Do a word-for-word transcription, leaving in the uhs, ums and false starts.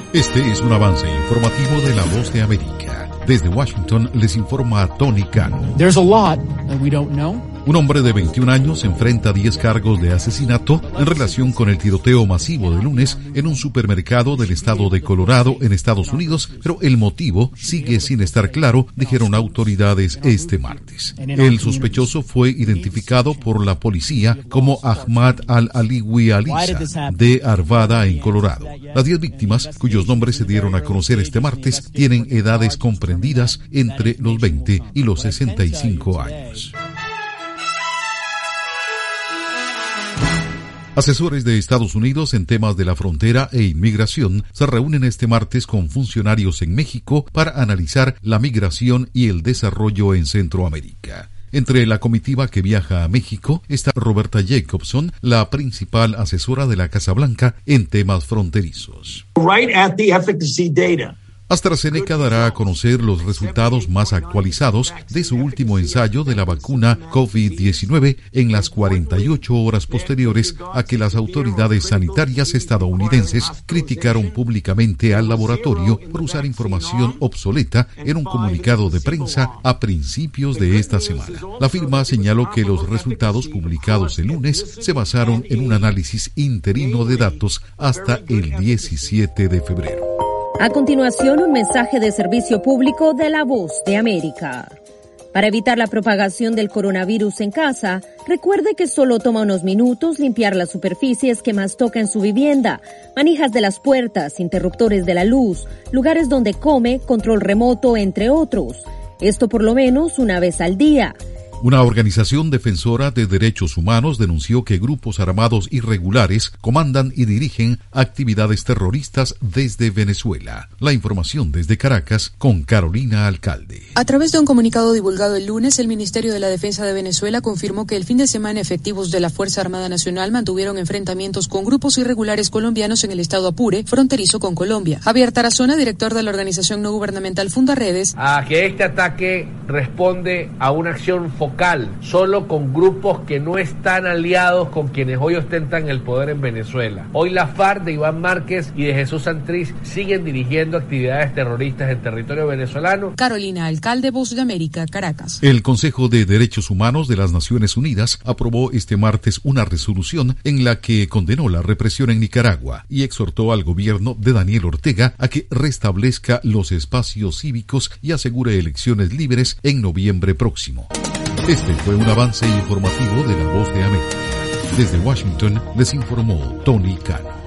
Este es un avance informativo de La Voz de América. Desde Washington les informa Tony Cano. There's a lot that we don't know. Un hombre de veintiún años enfrenta diez cargos de asesinato en relación con el tiroteo masivo de lunes en un supermercado del estado de Colorado en Estados Unidos, pero el motivo sigue sin estar claro, dijeron autoridades este martes. El sospechoso fue identificado por la policía como Ahmad al-Aliwi Alisa, de Arvada, en Colorado. Las diez víctimas, cuyos nombres se dieron a conocer este martes, tienen edades comprendidas entre los veinte y los sesenta y cinco años. Asesores de Estados Unidos en temas de la frontera e inmigración se reúnen este martes con funcionarios en México para analizar la migración y el desarrollo en Centroamérica. Entre la comitiva que viaja a México está Roberta Jacobson, la principal asesora de la Casa Blanca en temas fronterizos. Right at the efficacy data. AstraZeneca dará a conocer los resultados más actualizados de su último ensayo de la vacuna COVID diecinueve en las cuarenta y ocho horas posteriores a que las autoridades sanitarias estadounidenses criticaron públicamente al laboratorio por usar información obsoleta en un comunicado de prensa a principios de esta semana. La firma señaló que los resultados publicados el lunes se basaron en un análisis interino de datos hasta el diecisiete de febrero. A continuación, un mensaje de servicio público de La Voz de América. Para evitar la propagación del coronavirus en casa, recuerde que solo toma unos minutos limpiar las superficies que más toca en su vivienda, manijas de las puertas, interruptores de la luz, lugares donde come, control remoto, entre otros. Esto por lo menos una vez al día. Una organización defensora de derechos humanos denunció que grupos armados irregulares comandan y dirigen actividades terroristas desde Venezuela. La información desde Caracas con Carolina Alcalde. A través de un comunicado divulgado el lunes, el Ministerio de la Defensa de Venezuela confirmó que el fin de semana efectivos de la Fuerza Armada Nacional mantuvieron enfrentamientos con grupos irregulares colombianos en el estado Apure, fronterizo con Colombia. Javier Tarazona, director de la organización no gubernamental Fundaredes, a que este ataque responde a una acción focal solo con grupos que no están aliados con quienes hoy ostentan el poder en Venezuela. Hoy la FARC de Iván Márquez y de Jesús Santrich siguen dirigiendo actividades terroristas en territorio venezolano. Carolina Alcalde, Voz de América, Caracas. El Consejo de Derechos Humanos de las Naciones Unidas aprobó este martes una resolución en la que condenó la represión en Nicaragua y exhortó al gobierno de Daniel Ortega a que restablezca los espacios cívicos y asegure elecciones libres en noviembre próximo. Este fue un avance informativo de La Voz de América. Desde Washington les informó Tony Cano.